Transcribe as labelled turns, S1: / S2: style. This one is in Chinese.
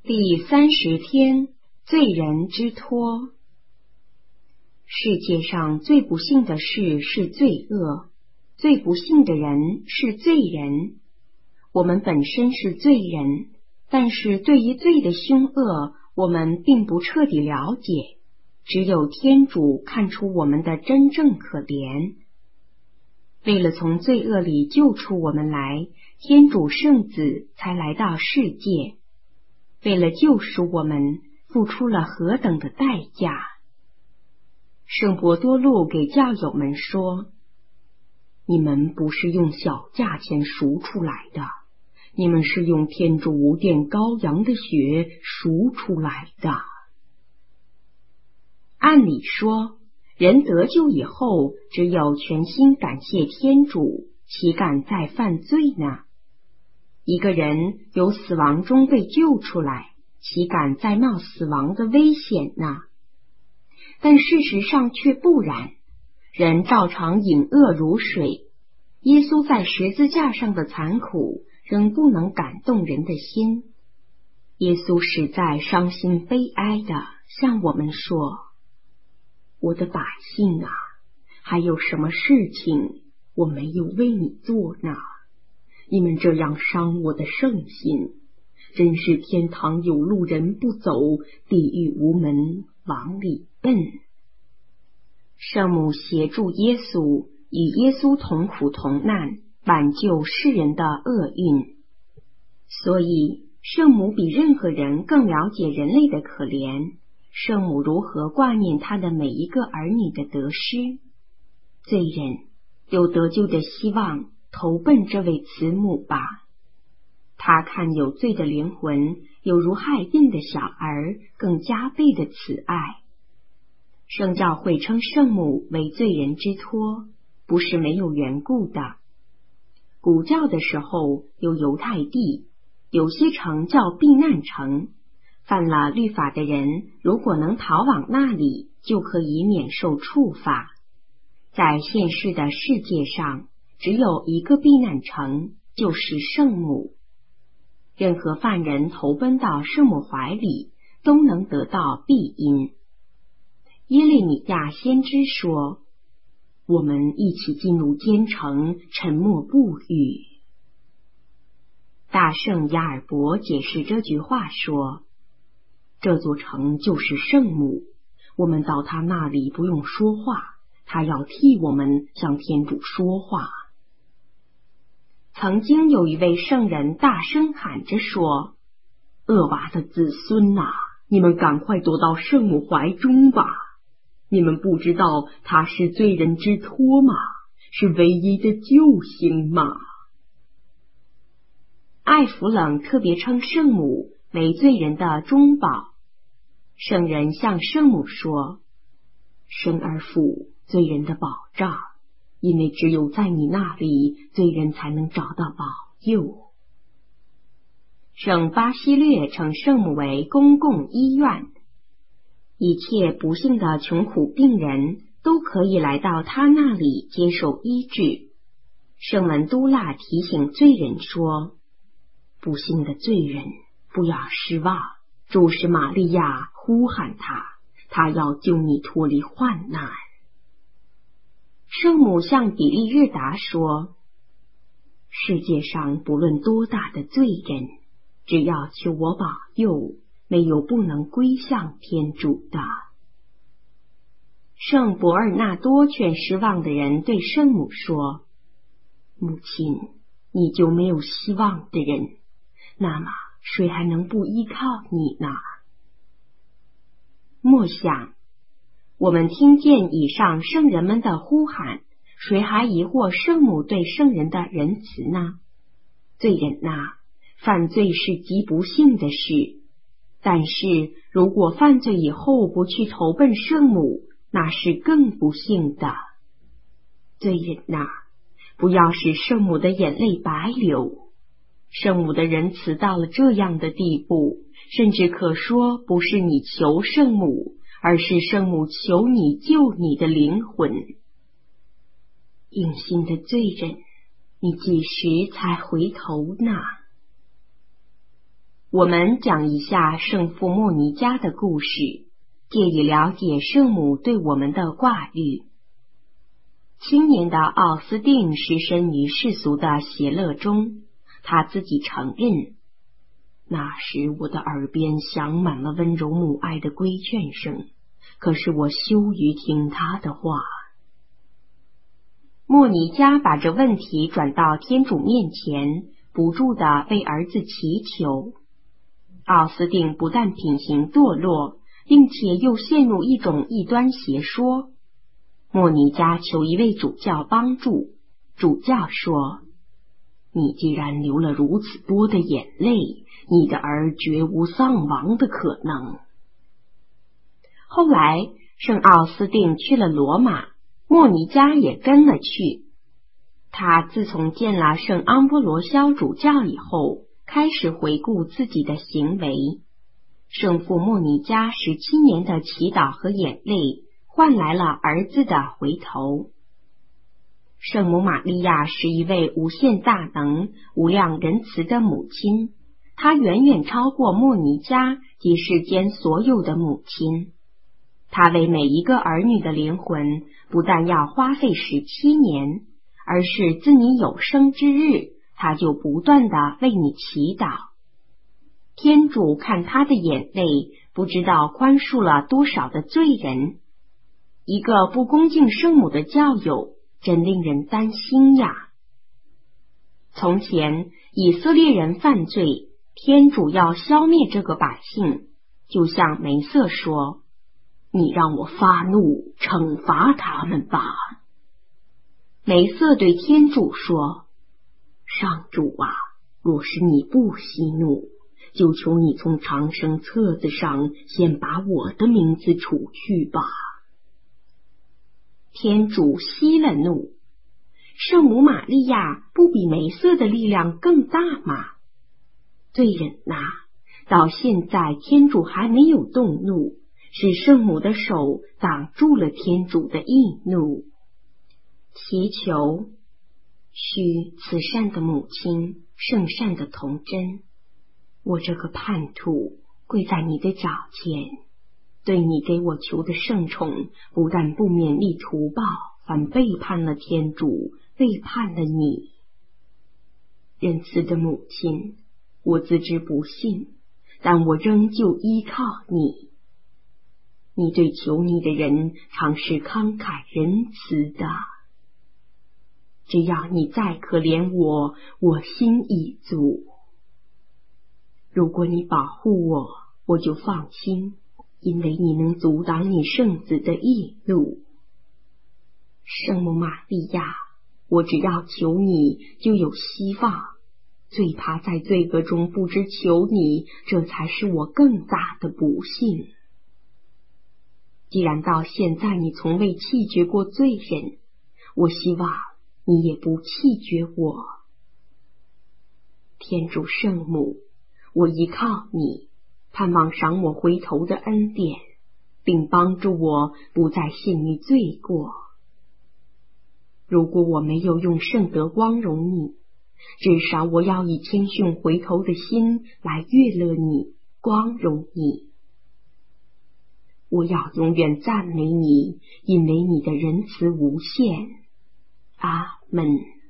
S1: 第30天，罪人之托。世界上最不幸的事是罪恶，最不幸的人是罪人。我们本身是罪人，但是对于罪的凶恶，我们并不彻底了解，只有天主看出我们的真正可怜。为了从罪恶里救出我们来，天主圣子才来到世界，为了救赎我们，付出了何等的代价。圣伯多禄给教友们说，你们不是用小价钱赎出来的，你们是用天主无玷羔羊的血赎出来的。按理说，人得救以后，只有全心感谢天主，岂敢再犯罪呢？一个人由死亡中被救出来，岂敢再冒死亡的危险呢？但事实上却不然，人照常饮恶如水。耶稣在十字架上的残苦仍不能感动人的心。耶稣实在伤心悲哀地向我们说，我的百姓啊，还有什么事情我没有为你做呢？你们这样伤我的圣心，真是天堂有路人不走，地狱无门往里奔。圣母协助耶稣，与耶稣同苦同难，挽救世人的厄运。所以圣母比任何人更了解人类的可怜，圣母如何挂念她的每一个儿女的得失。罪人有得救的希望，投奔这位慈母吧。她看有罪的灵魂有如害病的小儿，更加倍的慈爱。圣教会称圣母为罪人之托，不是没有缘故的。古教的时候有犹太地，有些城叫避难城，犯了律法的人如果能逃往那里，就可以免受处罚。在现世的世界上，只有一个避难城，就是圣母。任何犯人投奔到圣母怀里，都能得到庇荫。耶利米亚先知说，我们一起进入坚城，沉默不语。大圣亚尔伯解释这句话说，这座城就是圣母，我们到他那里不用说话，他要替我们向天主说话。曾经有一位圣人大声喊着说，厄娃的子孙啊，你们赶快躲到圣母怀中吧，你们不知道他是罪人之托吗？是唯一的救星吗？艾弗冷特别称圣母为罪人的中保。圣人向圣母说，生而父，罪人的保障，因为只有在你那里，罪人才能找到保佑。圣巴西略称圣母为公共医院，一切不幸的穷苦病人都可以来到他那里接受医治。圣文都腊提醒罪人说，不幸的罪人，不要失望，主是玛利亚呼喊他，他要救你脱离患难。圣母向比利日达说，世界上不论多大的罪人，只要求我保佑，没有不能归向天主的。圣伯尔纳多劝失望的人对圣母说，母亲，你就没有希望的人，那么谁还能不依靠你呢？默想，我们听见以上圣人们的呼喊，谁还疑惑圣母对圣人的仁慈呢？罪人啊，犯罪是极不幸的事，但是如果犯罪以后不去投奔圣母，那是更不幸的。罪人啊，不要使圣母的眼泪白流。圣母的仁慈到了这样的地步，甚至可说不是你求圣母，而是圣母求你救你的灵魂。硬心的罪人，你几时才回头呢？ 我们讲一下圣父莫尼加的故事，借以了解圣母对我们的挂虑。青年的奥斯定失身于世俗的邪乐中，他自己承认，那时我的耳边响满了温柔母爱的规劝声，可是我羞于听他的话。莫尼加把这问题转到天主面前，不住地为儿子祈求。奥斯定不但品行堕落，并且又陷入一种异端邪说。莫尼加求一位主教帮助，主教说，你既然流了如此多的眼泪，你的儿绝无丧亡的可能。后来圣奥斯定去了罗马，莫尼加也跟了去。他自从见了圣安波罗肖主教以后，开始回顾自己的行为。圣父莫尼加17年的祈祷和眼泪换来了儿子的回头。圣母玛利亚是一位无限大能、无量仁慈的母亲，她远远超过莫尼加及世间所有的母亲。她为每一个儿女的灵魂，不但要花费17年，而是自你有生之日，她就不断地为你祈祷。天主看她的眼泪，不知道宽恕了多少的罪人。一个不恭敬圣母的教友，真令人担心呀！从前以色列人犯罪，天主要消灭这个百姓，就像梅瑟说，你让我发怒，惩罚他们吧。梅瑟对天主说，上主啊，若是你不息怒，就求你从长生册子上先把我的名字除去吧。天主息了怒。圣母玛利亚不比梅瑟的力量更大吗？罪人呐，到现在天主还没有动怒，是圣母的手挡住了天主的义怒。祈求，须慈善的母亲，圣善的童真，我这个叛徒跪在你的脚前，对你给我求的圣宠，不但不勉力图报，反背叛了天主，背叛了你。仁慈的母亲，我自知不幸，但我仍旧依靠你。你对求你的人常是慷慨仁慈的，只要你再可怜我，我心已足。如果你保护我，我就放心，因为你能阻挡你圣子的义怒。圣母玛利亚，我只要求你就有希望，最怕在罪恶中不知求你，这才是我更大的不幸。既然到现在你从未弃绝过罪人，我希望你也不弃绝我。天主圣母，我依靠你，盼望赏我回头的恩典，并帮助我不再陷于罪过。如果我没有用圣德光荣你，至少我要以谦逊回头的心来悦乐你，光荣你。我要永远赞美你，因为你的仁慈无限。阿们。